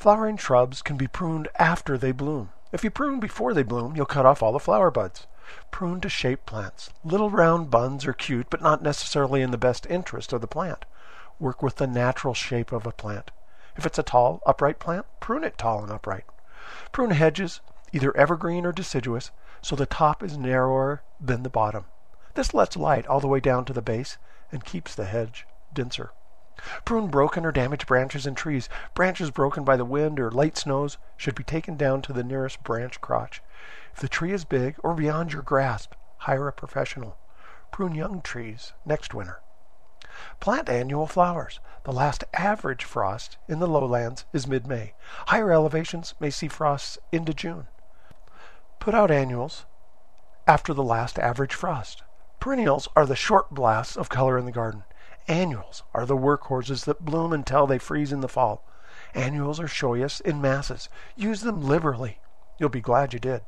Flowering shrubs can be pruned after they bloom. If you prune before they bloom, you'll cut off all the flower buds. Prune to shape plants. Little round buds are cute, but not necessarily in the best interest of the plant. Work with the natural shape of a plant. If it's a tall, upright plant, prune it tall and upright. Prune hedges, either evergreen or deciduous, so the top is narrower than the bottom. This lets light all the way down to the base and keeps the hedge denser. Prune broken or damaged branches and trees. Branches broken by the wind or late snows should be taken down to the nearest branch crotch. If the tree is big or beyond your grasp, hire a professional. Prune young trees next winter. Plant annual flowers. The last average frost in the lowlands is mid-May. Higher elevations may see frosts into June. Put out annuals after the last average frost. Perennials are the short blasts of color in the garden. Annuals are the workhorses that bloom until they freeze in the fall. Annuals are showiest in masses. Use them liberally. You'll be glad you did.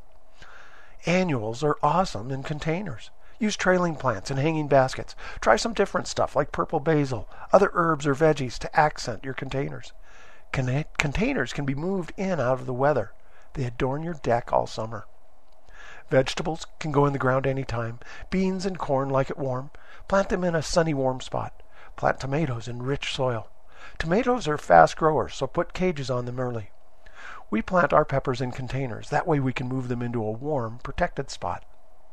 Annuals are awesome in containers. Use trailing plants in hanging baskets. Try some different stuff like purple basil, other herbs or veggies to accent your containers. Containers can be moved in out of the weather. They adorn your deck all summer. Vegetables can go in the ground anytime. Beans and corn like it warm. Plant them in a sunny, warm spot. Plant tomatoes in rich soil. Tomatoes are fast growers, so put cages on them early. We plant our peppers in containers. That way we can move them into a warm, protected spot.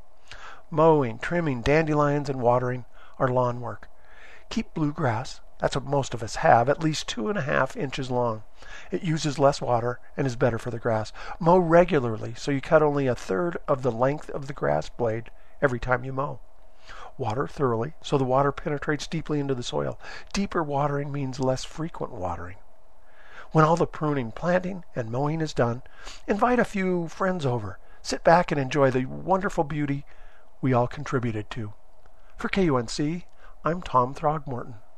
Mowing, trimming, dandelions, and watering are lawn work. Keep bluegrass, that's what most of us have, at least 2.5 inches long. It uses less water and is better for the grass. Mow regularly so you cut only 1/3 of the length of the grass blade every time you mow. Water thoroughly so the water penetrates deeply into the soil. Deeper watering means less frequent watering. When all the pruning, planting, and mowing is done, invite a few friends over. Sit back and enjoy the wonderful beauty we all contributed to. For KUNC, I'm Tom Throgmorton.